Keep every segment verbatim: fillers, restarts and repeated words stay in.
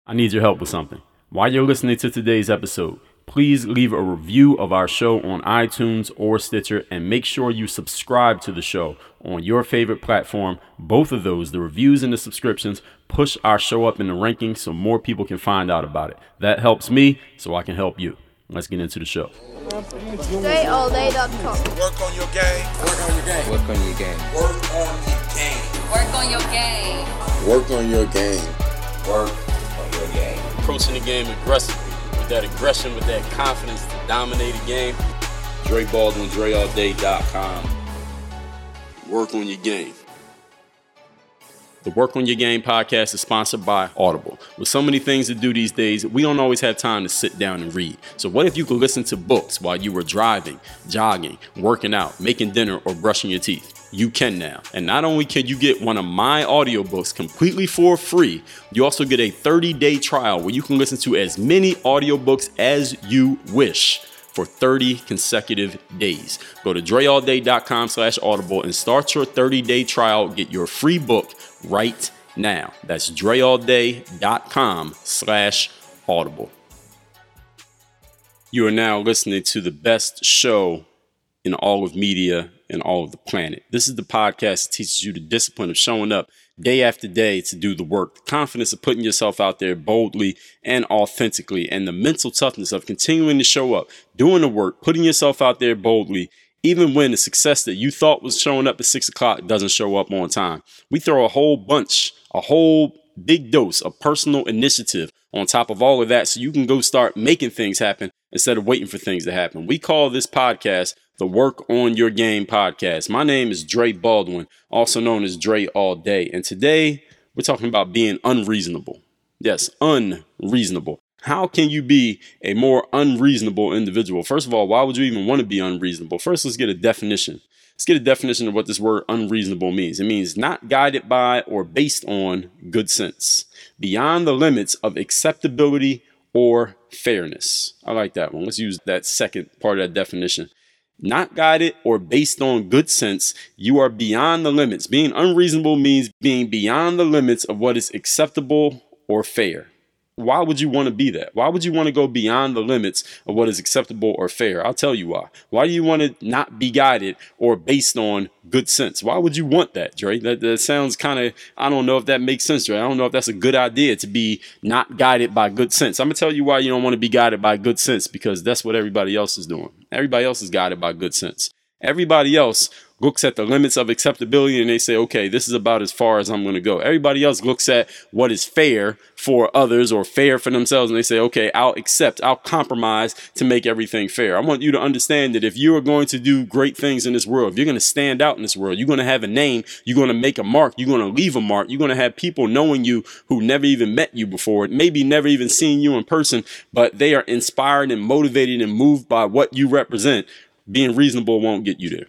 I need your help with something. While you're listening to today's episode, please leave a review of our show on iTunes or Stitcher, and make sure you subscribe to the show on your favorite platform. Both of those, the reviews and the subscriptions, push our show up in the rankings so more people can find out about it. That helps me, so I can help you. Let's get into the show. Dre All Day dot com. Work on your game. Work on your game. Work on your game. Work on your game. Work on your game. Work on your game. Work on your game. Approaching the game aggressively, with that aggression, with that confidence to dominate a game. Dre Baldwin, Dre All Day dot com. Work on your game. The Work on Your Game podcast is sponsored by Audible. With so many things to do these days, we don't always have time to sit down and read. So what if you could listen to books while you were driving, jogging, working out, making dinner, or brushing your teeth? You can now. And not only can you get one of my audiobooks completely for free, you also get a thirty-day trial where you can listen to as many audiobooks as you wish for thirty consecutive days. Go to Dre All Day dot com slash audible and start your thirty-day trial. Get your free book right now. That's Dre All Day dot com slash audible. You are now listening to the best show in all of media and all of the planet. This is the podcast that teaches you the discipline of showing up day after day to do the work, the confidence of putting yourself out there boldly and authentically, and the mental toughness of continuing to show up, doing the work, putting yourself out there boldly, even when the success that you thought was showing up at six o'clock doesn't show up on time. We throw a whole bunch, a whole big dose of personal initiative on top of all of that so you can go start making things happen instead of waiting for things to happen. We call this podcast the Work on Your Game podcast. My name is Dre Baldwin, also known as Dre All Day. And today we're talking about being unreasonable. Yes, unreasonable. How can you be a more unreasonable individual? First of all, why would you even want to be unreasonable? First, let's get a definition. Let's get a definition of what this word unreasonable means. It means not guided by or based on good sense, beyond the limits of acceptability or fairness. I like that one. Let's use that second part of that definition. Not guided or based on good sense, you are beyond the limits. Being unreasonable means being beyond the limits of what is acceptable or fair. Why would you want to be that? Why would you want to go beyond the limits of what is acceptable or fair? I'll tell you why. Why do you want to not be guided or based on good sense? Why would you want that, Dre? That, that sounds kind of, I don't know if that makes sense, Dre. I don't know if that's a good idea to be not guided by good sense. I'm going to tell you why you don't want to be guided by good sense, because that's what everybody else is doing. Everybody else is guided by good sense. Everybody else looks at the limits of acceptability and they say, okay, this is about as far as I'm going to go. Everybody else looks at what is fair for others or fair for themselves, and they say, okay, I'll accept, I'll compromise to make everything fair. I want you to understand that if you are going to do great things in this world, if you're going to stand out in this world, you're going to have a name, you're going to make a mark, you're going to leave a mark, you're going to have people knowing you who never even met you before, maybe never even seen you in person, but they are inspired and motivated and moved by what you represent. Being reasonable won't get you there.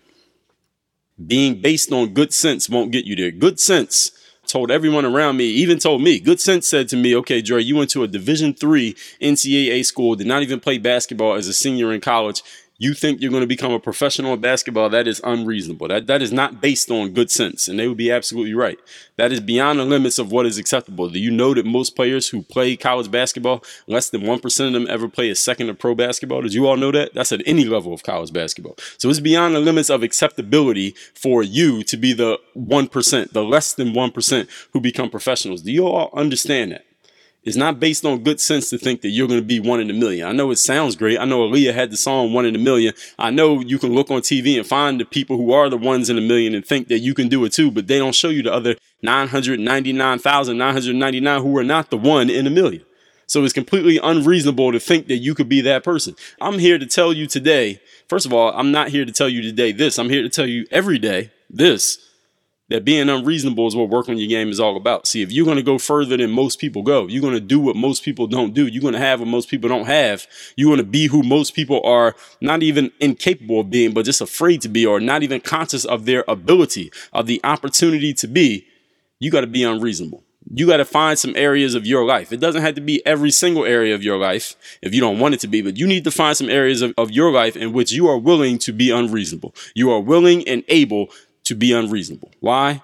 Being based on good sense won't get you there. Good sense told everyone around me, even told me, good sense said to me, okay, Dre, you went to a Division three N C double A school, did not even play basketball as a senior in college. You think you're going to become a professional at basketball? That is unreasonable. That that is not based on good sense. And they would be absolutely right. That is beyond the limits of what is acceptable. Do you know that most players who play college basketball, less than one percent of them ever play a second of pro basketball? Did you all know that? That's at any level of college basketball. So it's beyond the limits of acceptability for you to be the one percent, the less than one percent who become professionals. Do you all understand that? It's not based on good sense to think that you're going to be one in a million. I know it sounds great. I know Aaliyah had the song One in a Million. I know you can look on T V and find the people who are the ones in a million and think that you can do it too, but they don't show you the other nine hundred ninety-nine thousand nine hundred ninety-nine who are not the one in a million. So it's completely unreasonable to think that you could be that person. I'm here to tell you today, first of all, I'm not here to tell you today this. I'm here to tell you every day this. That being unreasonable is what Work on Your Game is all about. See, if you're going to go further than most people go, you're going to do what most people don't do. You're going to have what most people don't have. You're going to be who most people are not even incapable of being, but just afraid to be, or not even conscious of their ability, of the opportunity to be. You got to be unreasonable. You got to find some areas of your life. It doesn't have to be every single area of your life if you don't want it to be, but you need to find some areas of, of your life in which you are willing to be unreasonable. You are willing and able to be unreasonable. Why?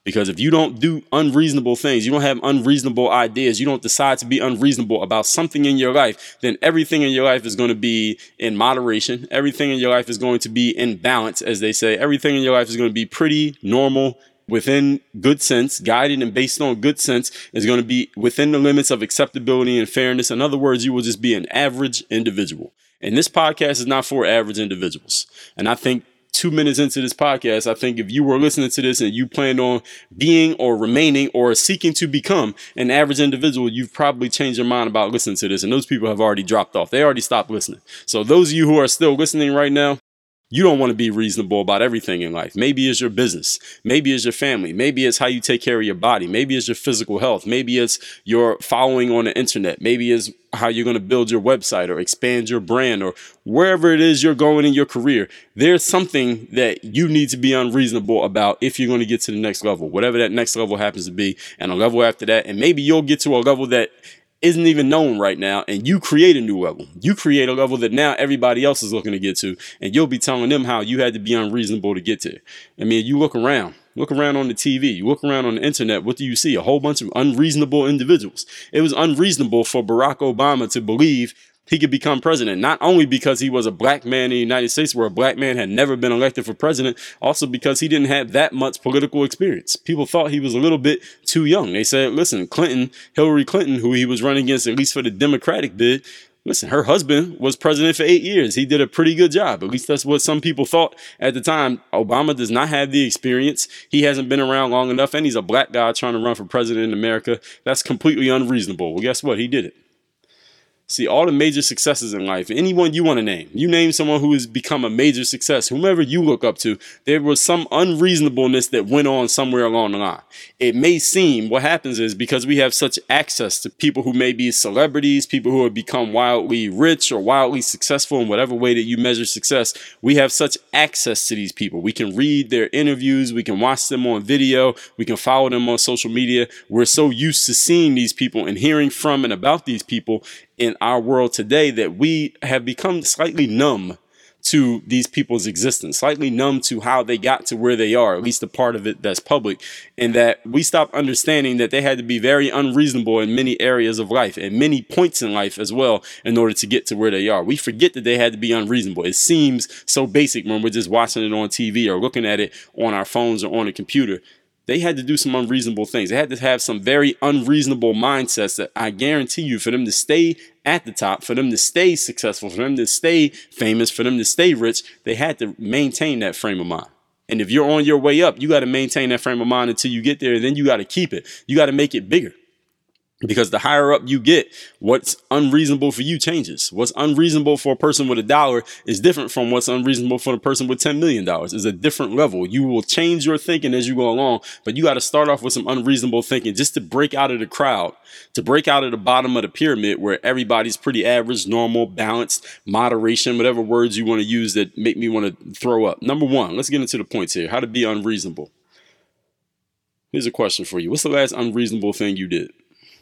Because if you don't do unreasonable things, you don't have unreasonable ideas, you don't decide to be unreasonable about something in your life, then everything in your life is going to be in moderation. Everything in your life is going to be in balance, as they say. Everything in your life is going to be pretty normal, within good sense, guided and based on good sense, is going to be within the limits of acceptability and fairness. In other words, you will just be an average individual. And this podcast is not for average individuals. And I think two minutes into this podcast, I think if you were listening to this and you planned on being or remaining or seeking to become an average individual, you've probably changed your mind about listening to this. And those people have already dropped off. They already stopped listening. So those of you who are still listening right now, you don't want to be reasonable about everything in life. Maybe it's your business. Maybe it's your family. Maybe it's how you take care of your body. Maybe it's your physical health. Maybe it's your following on the internet. Maybe it's how you're going to build your website or expand your brand or wherever it is you're going in your career. There's something that you need to be unreasonable about if you're going to get to the next level, whatever that next level happens to be, and a level after that. And maybe you'll get to a level that isn't even known right now, and you create a new level. You create a level that now everybody else is looking to get to, and you'll be telling them how you had to be unreasonable to get to. I mean, you look around, look around on the T V, you look around on the internet, what do you see? A whole bunch of unreasonable individuals. It was unreasonable for Barack Obama to believe he could become president, not only because he was a black man in the United States where a black man had never been elected for president, also because he didn't have that much political experience. People thought he was a little bit too young. They said, listen, Clinton, Hillary Clinton, who he was running against, at least for the Democratic bid, listen, her husband was president for eight years. He did a pretty good job. At least that's what some people thought at the time. Obama does not have the experience. He hasn't been around long enough, and he's a black guy trying to run for president in America. That's completely unreasonable. Well, guess what? He did it. See, all the major successes in life, anyone you want to name, you name someone who has become a major success, whomever you look up to, there was some unreasonableness that went on somewhere along the line. It may seem, what happens is because we have such access to people who may be celebrities, people who have become wildly rich or wildly successful in whatever way that you measure success, we have such access to these people. We can read their interviews, we can watch them on video, we can follow them on social media. We're so used to seeing these people and hearing from and about these people in our world today that we have become slightly numb to these people's existence, slightly numb to how they got to where they are, at least the part of it that's public, and that we stopped understanding that they had to be very unreasonable in many areas of life and many points in life as well in order to get to where they are. We forget that they had to be unreasonable. It seems so basic when we're just watching it on T V or looking at it on our phones or on a computer. They had to do some unreasonable things. They had to have some very unreasonable mindsets that I guarantee you, for them to stay at the top, for them to stay successful, for them to stay famous, for them to stay rich, they had to maintain that frame of mind. And if you're on your way up, you got to maintain that frame of mind until you get there. Then you got to keep it. You got to make it bigger. Because the higher up you get, what's unreasonable for you changes. What's unreasonable for a person with a dollar is different from what's unreasonable for a person with ten million dollars. It's a different level. You will change your thinking as you go along, but you got to start off with some unreasonable thinking just to break out of the crowd, to break out of the bottom of the pyramid where everybody's pretty average, normal, balanced, moderation, whatever words you want to use that make me want to throw up. Number one, let's get into the points here. How to be unreasonable. Here's a question for you. What's the last unreasonable thing you did?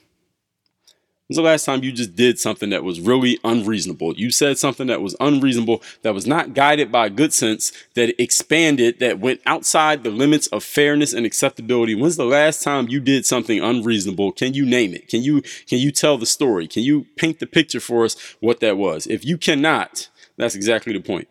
When's the last time you just did something that was really unreasonable? You said something that was unreasonable, that was not guided by good sense, that expanded, that went outside the limits of fairness and acceptability. When's the last time you did something unreasonable? Can you name it? Can you, can you tell the story? Can you paint the picture for us what that was? If you cannot, that's exactly the point.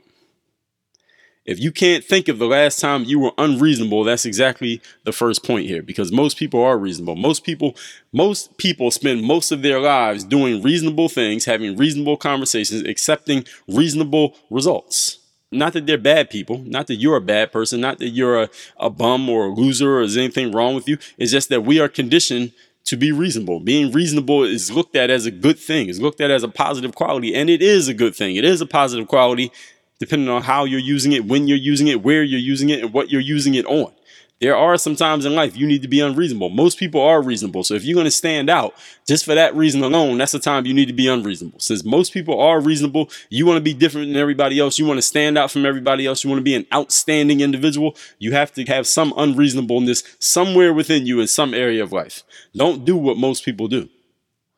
If you can't think of the last time you were unreasonable, that's exactly the first point here, because most people are reasonable. Most people, most people spend most of their lives doing reasonable things, having reasonable conversations, accepting reasonable results. Not that they're bad people, not that you're a bad person, not that you're a, a bum or a loser or there's anything wrong with you. It's just that we are conditioned to be reasonable. Being reasonable is looked at as a good thing, is looked at as a positive quality, and it is a good thing. It is a positive quality, depending on how you're using it, when you're using it, where you're using it, and what you're using it on. There are some times in life you need to be unreasonable. Most people are reasonable. So if you're going to stand out just for that reason alone, that's the time you need to be unreasonable. Since most people are reasonable, you want to be different than everybody else. You want to stand out from everybody else. You want to be an outstanding individual. You have to have some unreasonableness somewhere within you in some area of life. Don't do what most people do.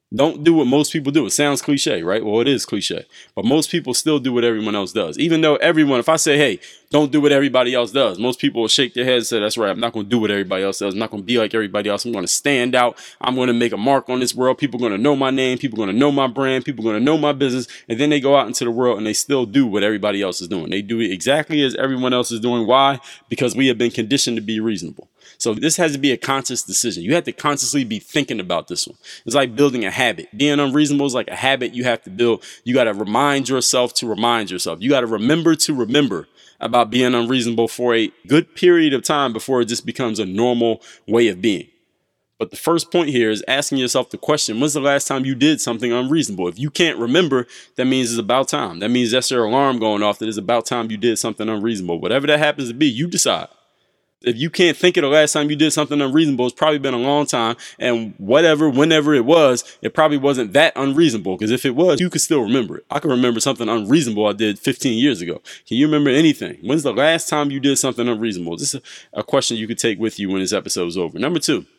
Don't do what most people do. It sounds cliche, right? Well, it is cliche. But most people still do what everyone else does. Even though everyone, if I say, hey, don't do what everybody else does, most people will shake their heads and say, that's right, I'm not going to do what everybody else does. I'm not going to be like everybody else. I'm going to stand out. I'm going to make a mark on this world. People are going to know my name. People are going to know my brand. People are going to know my business. And then they go out into the world and they still do what everybody else is doing. They do it exactly as everyone else is doing. Why? Because we have been conditioned to be reasonable. So this has to be a conscious decision. You have to consciously be thinking about this one. It's like building a habit. Being unreasonable is like a habit you have to build. You got to remind yourself to remind yourself. You got to remember to remember about being unreasonable for a good period of time before it just becomes a normal way of being. But the first point here is asking yourself the question, when's the last time you did something unreasonable? If you can't remember, that means it's about time. That means that's your alarm going off that it's about time you did something unreasonable. Whatever that happens to be, you decide. If you can't think of the last time you did something unreasonable, it's probably been a long time. And whatever, whenever it was, it probably wasn't that unreasonable. Because if it was, you could still remember it. I can remember something unreasonable I did fifteen years ago. Can you remember anything? When's the last time you did something unreasonable? This is a question you could take with you when this episode is over. Number two,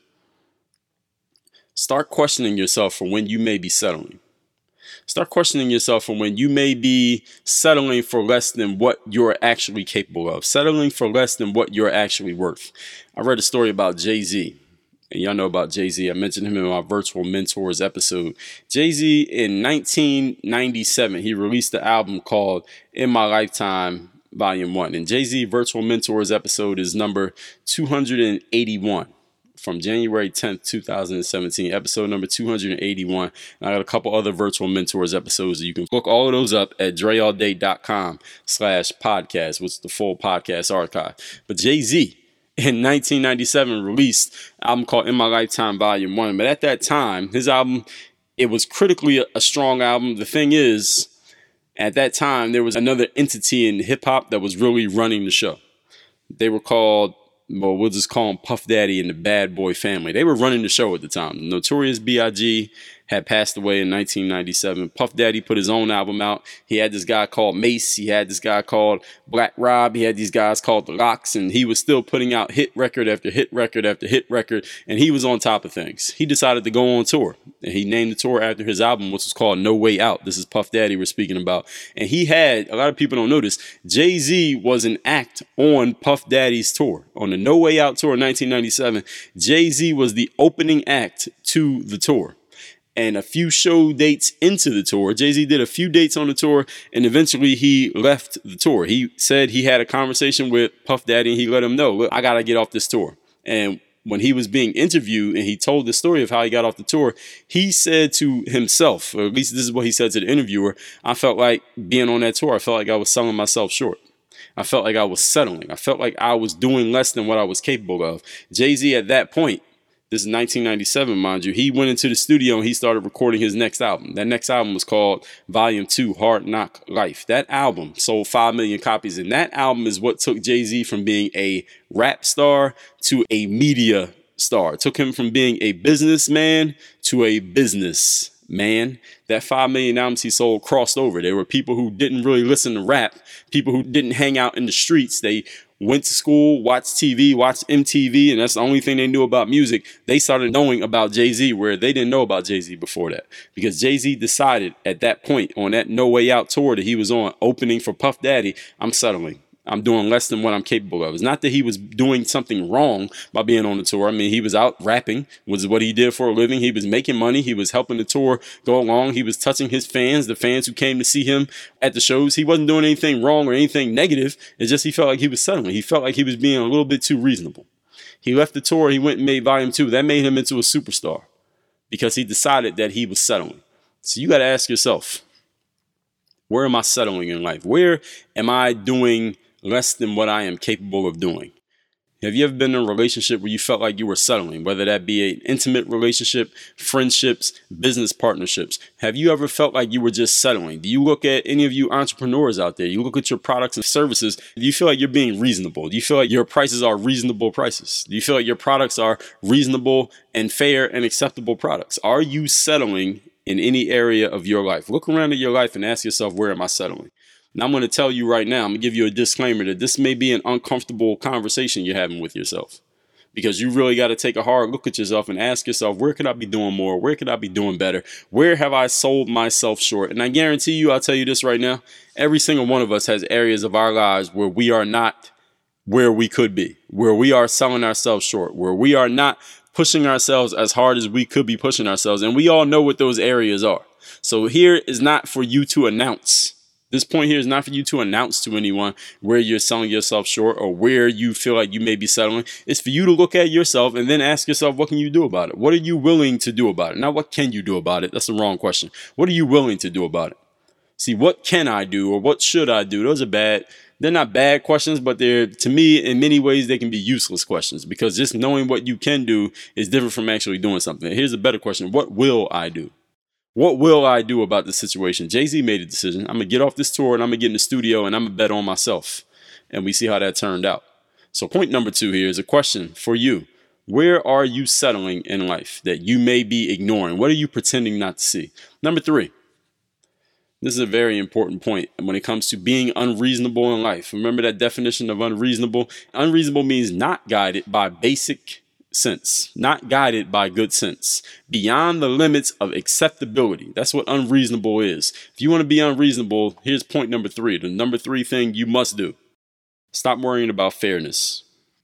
start questioning yourself for when you may be settling. Start questioning yourself for when you may be settling for less than what you're actually capable of, settling for less than what you're actually worth. I read a story about Jay-Z, and y'all know about Jay-Z. I mentioned him in my Virtual Mentors episode. Jay-Z in nineteen ninety-seven, he released the album called In My Lifetime, Volume one. And Jay-Z Virtual Mentors episode is number two hundred eighty-one. From January tenth, two thousand seventeen, episode number two hundred eighty-one. And I got a couple other Virtual Mentors episodes that you can look all of those up at dreallday.com slash podcast, which is the full podcast archive. But Jay-Z in nineteen ninety-seven released an album called In My Lifetime Volume one. But at that time, his album, it was critically a, a strong album. The thing is, at that time, there was another entity in hip hop that was really running the show. They were called, well, we'll just call him Puff Daddy and the Bad Boy Family. They were running the show at the time. Notorious B I G had passed away in nineteen ninety-seven. Puff Daddy put his own album out. He had this guy called Mace. He had this guy called Black Rob. He had these guys called The Lox, and he was still putting out hit record after hit record after hit record, and he was on top of things. He decided to go on tour, and he named the tour after his album, which was called No Way Out. This is Puff Daddy we're speaking about. And he had, a lot of people don't know this, Jay-Z was an act on Puff Daddy's tour. On the No Way Out tour in nineteen ninety-seven, Jay-Z was the opening act to the tour. And a few show dates into the tour, Jay-Z did a few dates on the tour, and eventually he left the tour. He said he had a conversation with Puff Daddy, and he let him know, look, I got to get off this tour. And when he was being interviewed and he told the story of how he got off the tour, he said to himself, or at least this is what he said to the interviewer, I felt like being on that tour, I felt like I was selling myself short. I felt like I was settling. I felt like I was doing less than what I was capable of. Jay-Z at that point, this is nineteen ninety-seven, mind you, he went into the studio and he started recording his next album. That next album was called Volume two, Hard Knock Life. That album sold five million copies, and that album is what took Jay-Z from being a rap star to a media star. It took him from being a businessman to a business man. That five million albums he sold crossed over. There were people who didn't really listen to rap, people who didn't hang out in the streets. They went to school, watched T V, watched M T V, and that's the only thing they knew about music. They started knowing about Jay-Z where they didn't know about Jay-Z before that. Because Jay-Z decided at that point on that No Way Out tour that he was on, opening for Puff Daddy, I'm settling. I'm doing less than what I'm capable of. It's not that he was doing something wrong by being on the tour. I mean, he was out rapping, was what he did for a living. He was making money. He was helping the tour go along. He was touching his fans, the fans who came to see him at the shows. He wasn't doing anything wrong or anything negative. It's just he felt like he was settling. He felt like he was being a little bit too reasonable. He left the tour. He went and made Volume two. That made him into a superstar because he decided that he was settling. So you got to ask yourself, where am I settling in life? Where am I doing less than what I am capable of doing? Have you ever been in a relationship where you felt like you were settling, whether that be an intimate relationship, friendships, business partnerships? Have you ever felt like you were just settling? Do you look at any of you entrepreneurs out there? You look at your products and services. Do you feel like you're being reasonable? Do you feel like your prices are reasonable prices? Do you feel like your products are reasonable and fair and acceptable products? Are you settling in any area of your life? Look around at your life and ask yourself, where am I settling? And I'm going to tell you right now, I'm going to give you a disclaimer that this may be an uncomfortable conversation you're having with yourself. because you really got to take a hard look at yourself and ask yourself, where could I be doing more? Where could I be doing better? Where have I sold myself short? And I guarantee you, I'll tell you this right now, every single one of us has areas of our lives where we are not where we could be, where we are selling ourselves short, where we are not pushing ourselves as hard as we could be pushing ourselves. And we all know what those areas are. So here is not for you to announce. This point here is not for you to announce to anyone where you're selling yourself short or where you feel like you may be settling. It's for you to look at yourself and then ask yourself, what can you do about it? What are you willing to do about it? Not what can you do about it? That's the wrong question. What are you willing to do about it? See, what can I do or what should I do? Those are bad. They're not bad questions, but they're, to me, in many ways, they can be useless questions, because just knowing what you can do is different from actually doing something. Here's a better question. What will I do? What will I do about this situation? Jay-Z made a decision. I'm going to get off this tour and I'm going to get in the studio and I'm going to bet on myself. And we see how that turned out. So point number two here is a question for you. Where are you settling in life that you may be ignoring? What are you pretending not to see? Number three. This is a very important point when it comes to being unreasonable in life. Remember that definition of unreasonable? Unreasonable means not guided by basic sense, not guided by good sense, beyond the limits of acceptability. That's what unreasonable is. If you want to be unreasonable, here's point number three. The number three thing you must do. Stop worrying about fairness.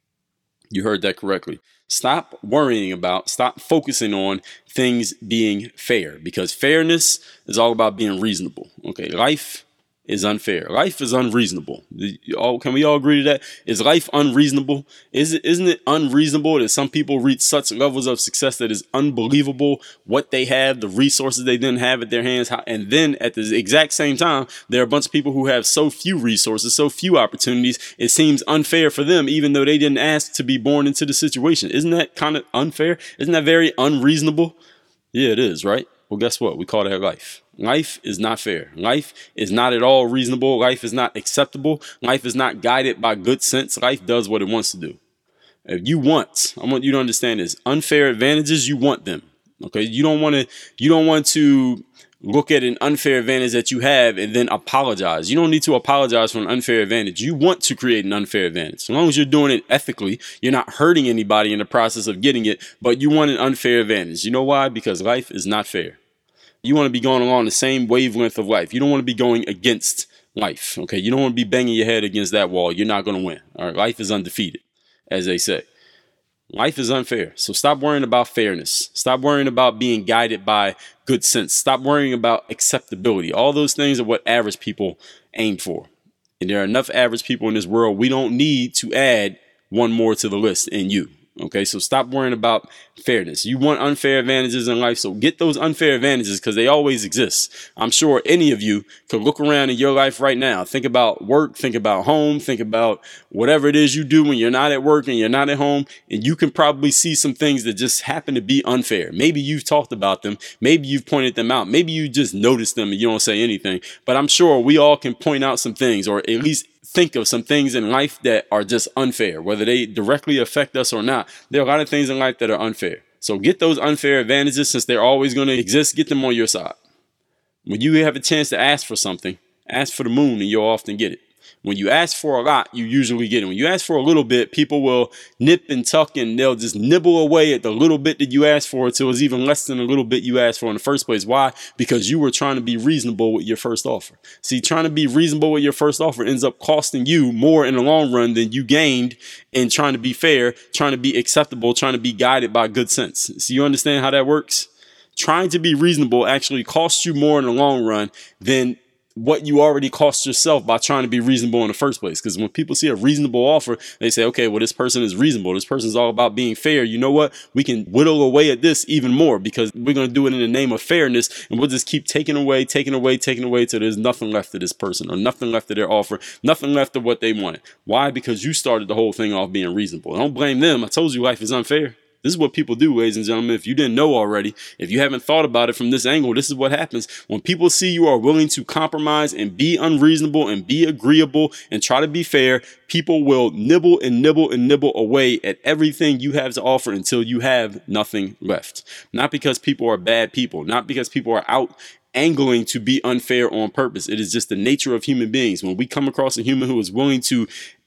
You heard that correctly. Stop worrying about, stop focusing on things being fair, because fairness is all about being reasonable. Okay, life is unfair. Life is unreasonable. Can we all agree to that? Is life unreasonable? Is it, isn't it unreasonable that some people reach such levels of success that is unbelievable what they have, the resources they didn't have at their hands, and then at the exact same time, there are a bunch of people who have so few resources, so few opportunities, it seems unfair for them, even though they didn't ask to be born into the situation. Isn't that kind of unfair? Isn't that very unreasonable? Yeah, it is, right? Well, guess what? We call that life. Life is not fair. Life is not at all reasonable. Life is not acceptable. Life is not guided by good sense. Life does what it wants to do. If you want, I want you to understand this, unfair advantages, you want them. Okay. You don't want to, you don't want to look at an unfair advantage that you have and then apologize. You don't need to apologize for an unfair advantage. You want to create an unfair advantage. As long as you're doing it ethically, you're not hurting anybody in the process of getting it, but you want an unfair advantage. You know why? Because life is not fair. You want to be going along the same wavelength of life. You don't want to be going against life. Okay. You don't want to be banging your head against that wall. You're not going to win. All right. Life is undefeated, as they say. Life is unfair. So stop worrying about fairness. Stop worrying about being guided by good sense. Stop worrying about acceptability. All those things are what average people aim for. And there are enough average people in this world. We don't need to add one more to the list in you. Okay, so stop worrying about fairness. You want unfair advantages in life, so get those unfair advantages, because they always exist. I'm sure any of you could look around in your life right now. Think about work, think about home, think about whatever it is you do when you're not at work and you're not at home, and you can probably see some things that just happen to be unfair. Maybe you've talked about them. Maybe you've pointed them out. Maybe you just noticed them and you don't say anything. But I'm sure we all can point out some things, or at least think of some things in life that are just unfair, whether they directly affect us or not. There are a lot of things in life that are unfair. So get those unfair advantages, since they're always going to exist. Get them on your side. When you have a chance to ask for something, ask for the moon and you'll often get it. When you ask for a lot, you usually get it. When you ask for a little bit, people will nip and tuck and they'll just nibble away at the little bit that you asked for until it's even less than a little bit you asked for in the first place. Why? Because you were trying to be reasonable with your first offer. See, trying to be reasonable with your first offer ends up costing you more in the long run than you gained in trying to be fair, trying to be acceptable, trying to be guided by good sense. So you understand how that works? Trying to be reasonable actually costs you more in the long run than what you already cost yourself by trying to be reasonable in the first place. Because when people see a reasonable offer, they say, okay, well, this person is reasonable. This person is all about being fair. You know what? We can whittle away at this even more, because we're going to do it in the name of fairness. And we'll just keep taking away, taking away, taking away till there's nothing left of this person, or nothing left of their offer, nothing left of what they wanted. Why? Because you started the whole thing off being reasonable. Don't blame them. I told you life is unfair. This is what people do, ladies and gentlemen. If you didn't know already, if you haven't thought about it from this angle, this is what happens. When people see you are willing to compromise and be unreasonable and be agreeable and try to be fair, people will nibble and nibble and nibble away at everything you have to offer until you have nothing left. Not because people are bad people, not because people are out angling to be unfair on purpose. It is just the nature of human beings. When we come across a human who is willing to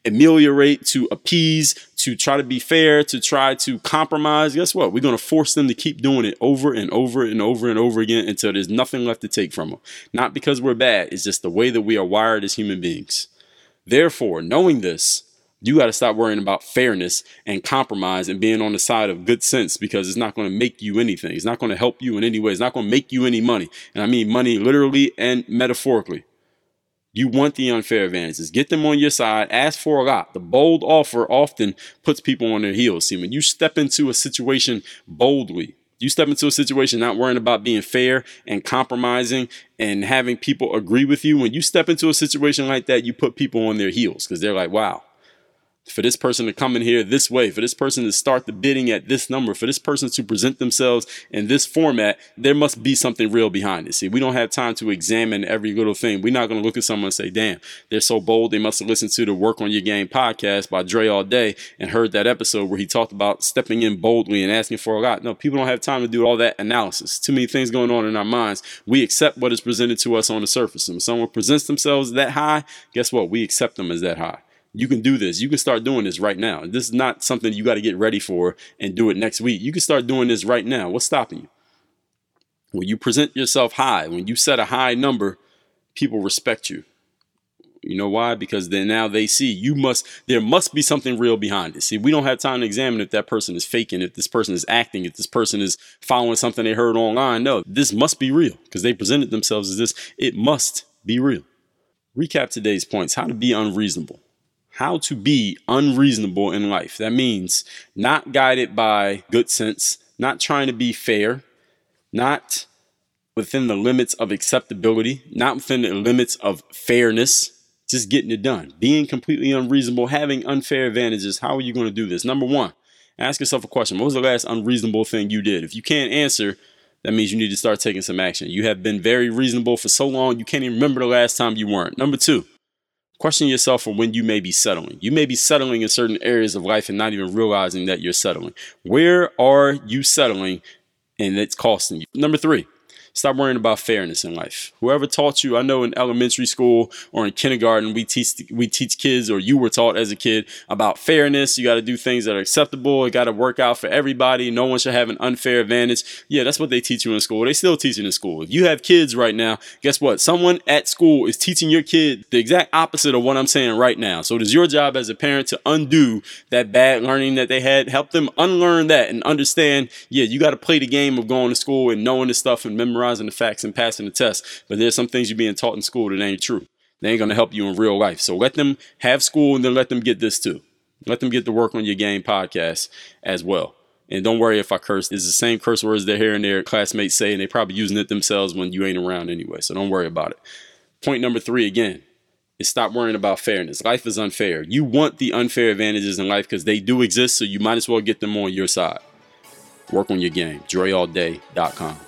ameliorate, to appease, to try to be fair, to try to compromise, guess what? We're going to force them to keep doing it over and over and over and over again until there's nothing left to take from them. Not because we're bad. It's just the way that we are wired as human beings. Therefore, knowing this, you got to stop worrying about fairness and compromise and being on the side of good sense, because it's not going to make you anything. It's not going to help you in any way. It's not going to make you any money. And I mean money literally and metaphorically. You want the unfair advantages. Get them on your side. Ask for a lot. The bold offer often puts people on their heels. See, when you step into a situation boldly, you step into a situation not worrying about being fair and compromising and having people agree with you. When you step into a situation like that, you put people on their heels because they're like, wow, for this person to come in here this way, for this person to start the bidding at this number, for this person to present themselves in this format, there must be something real behind it. See, we don't have time to examine every little thing. We're not going to look at someone and say, damn, they're so bold. They must have listened to the Work on Your Game podcast by Dre All Day and heard that episode where he talked about stepping in boldly and asking for a lot. No, people don't have time to do all that analysis. Too many things going on in our minds. We accept what is presented to us on the surface. And when someone presents themselves that high, guess what? We accept them as that high. You can do this. You can start doing this right now. This is not something you got to get ready for and do it next week. You can start doing this right now. What's stopping you? When you present yourself high, when you set a high number, people respect you. You know why? Because then now they see you must, there must be something real behind it. See, we don't have time to examine if that person is faking, if this person is acting, if this person is following something they heard online. No, this must be real because they presented themselves as this. It must be real. Recap today's points. How to be unreasonable. How to be unreasonable in life. That means not guided by good sense, not trying to be fair, not within the limits of acceptability, not within the limits of fairness, just getting it done. Being completely unreasonable, having unfair advantages. How are you going to do this? Number one, ask yourself a question. What was the last unreasonable thing you did? If you can't answer, that means you need to start taking some action. You have been very reasonable for so long, you can't even remember the last time you weren't. Number two, question yourself for when you may be settling. You may be settling in certain areas of life and not even realizing that you're settling. Where are you settling and it's costing you? Number three, stop worrying about fairness in life. Whoever taught you, I know in elementary school or in kindergarten, we teach we teach kids, or you were taught as a kid, about fairness. You got to do things that are acceptable. It got to work out for everybody. No one should have an unfair advantage. Yeah, that's what they teach you in school. They still teach it in school. If you have kids right now, guess what? Someone at school is teaching your kid the exact opposite of what I'm saying right now. So it is your job as a parent to undo that bad learning that they had. Help them unlearn that and understand, yeah, you got to play the game of going to school and knowing this stuff and memorizing the facts and passing the test. But there's some things you're being taught in school that ain't true. They ain't going to help you in real life. So let them have school and then let them get this too. Let them get the Work on Your Game podcast as well. And don't worry if I curse. It's the same curse words they're hearing their classmates say, and they're probably using it themselves when you ain't around anyway. So don't worry about it. Point number three, again, is stop worrying about fairness. Life is unfair. You want the unfair advantages in life because they do exist, so you might as well get them on your side. Work on Your Game. Dre All Day dot com.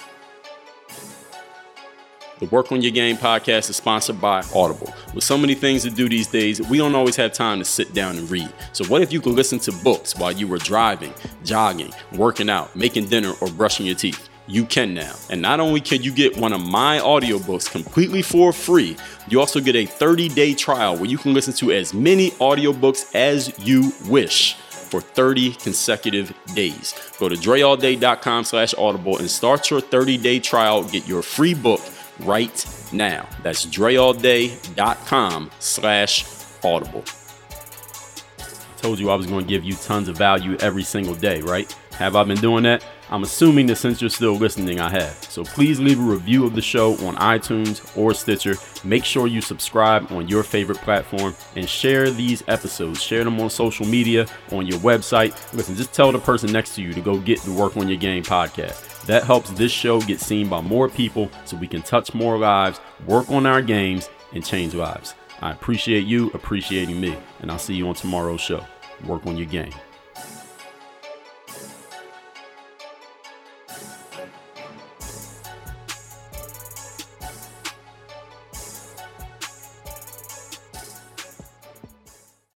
The Work on Your Game podcast is sponsored by Audible. With so many things to do these days, we don't always have time to sit down and read. So what if you could listen to books while you were driving, jogging, working out, making dinner, or brushing your teeth? You can now. And not only can you get one of my audiobooks completely for free, you also get a thirty-day trial where you can listen to as many audiobooks as you wish for thirty consecutive days. Go to Dre All Day dot com slash audible and start your thirty-day trial. Get your free book right now. That's Dre All Day dot com slash audible. I told you I was going to give you tons of value every single day, right? Have I been doing that? I'm assuming that since you're still listening, I have. So please leave a review of the show on iTunes or Stitcher. Make sure you subscribe on your favorite platform and share these episodes. Share them on social media, on your website. Listen, just tell the person next to you to go get the Work on Your Game podcast. That helps this show get seen by more people so we can touch more lives, work on our games, and change lives. I appreciate you appreciating me, and I'll see you on tomorrow's show. Work on Your Game.